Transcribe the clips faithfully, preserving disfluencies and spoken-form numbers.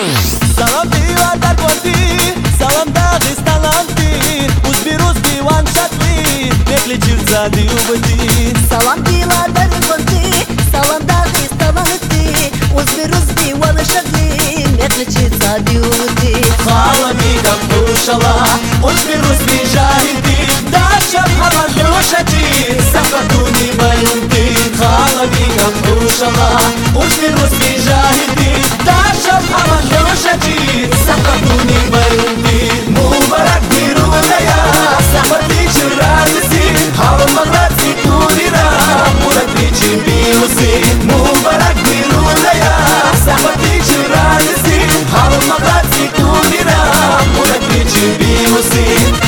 سلام دیوار در گوندی سلام داغستانانتی uzbi rusbi wan shatli nekli jirzadi ubdi سلام دیوار در گوندی سلام داغستانانتی uzbi rusbi wan shatli nekli jirzadi ubdi خالمي كمشلا uzbi rusbi jahidi dasha hamal yoshati safatuni bayunti خالمي كمشلا uzbi rusbi jahidi dasha hamal yoshati safatuni bayunti mubarak birulaya safati chirasi hal magrati kurira murati chibiusi mubarak birulaya safati chirasi hal magrati kurira murati chibiusi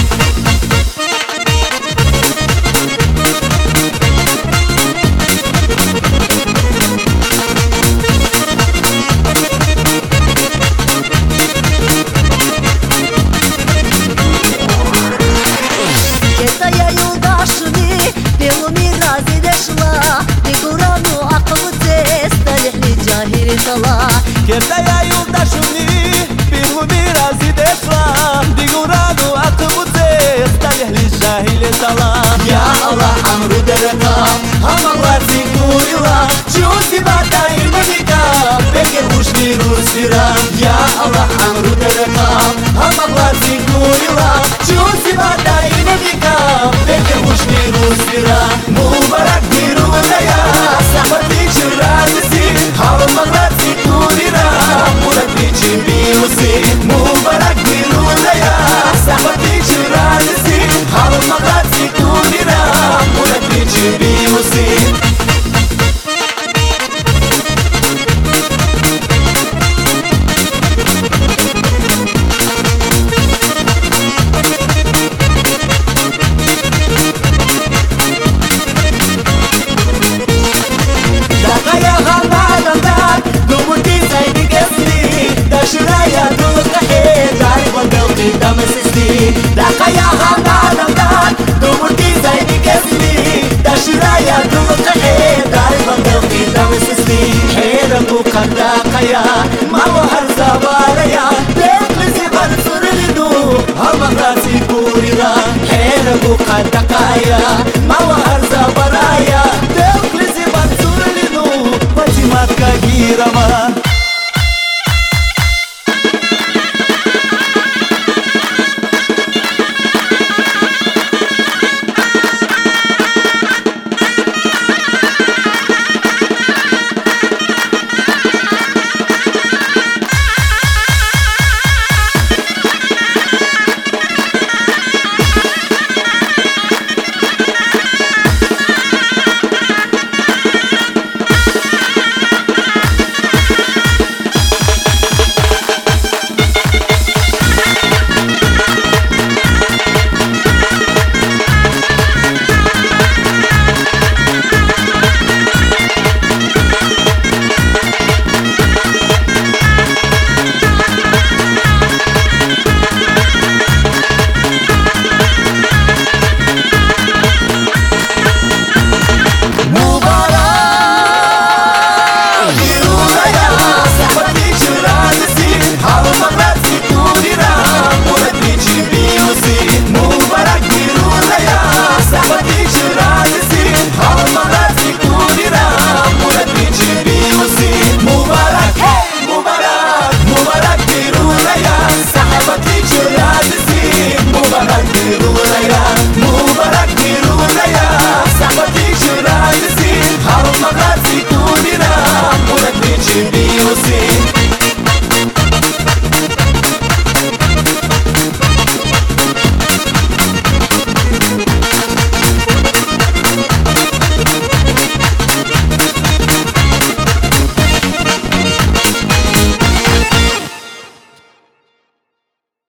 Kerta ya yoldaşımni Bilhumi razi desla Diguranu akıbı tez Talihli şahile salam Ya Allah amru dereka Hamaklar zingurila Çuzi bata ilmenika Bekir uçli rusira Ya Allah amru dereka Hamaklar zingurila Çuzi bata ilmenika Bekir uçli rusira Mubarak bir ulaya Sahbati çırrağısı Hamaklar zingurila Murati chibiusi Mubarak birulaya Sahbati chirasi Hal magati kunira Murati chibiusi Dakaya halmadandan Dumuti saydi kesli Dashiraya dulkahe Dari bandel kita mesisti Dakaya halmadandan Dumuti saydi kesli Dashiraya dulkahe Dari bandel kita mesisti Hera bukan dakaya Mau harza baraya Deklisi bansur lidu Hamagrasi kurira Hera bukan dakaya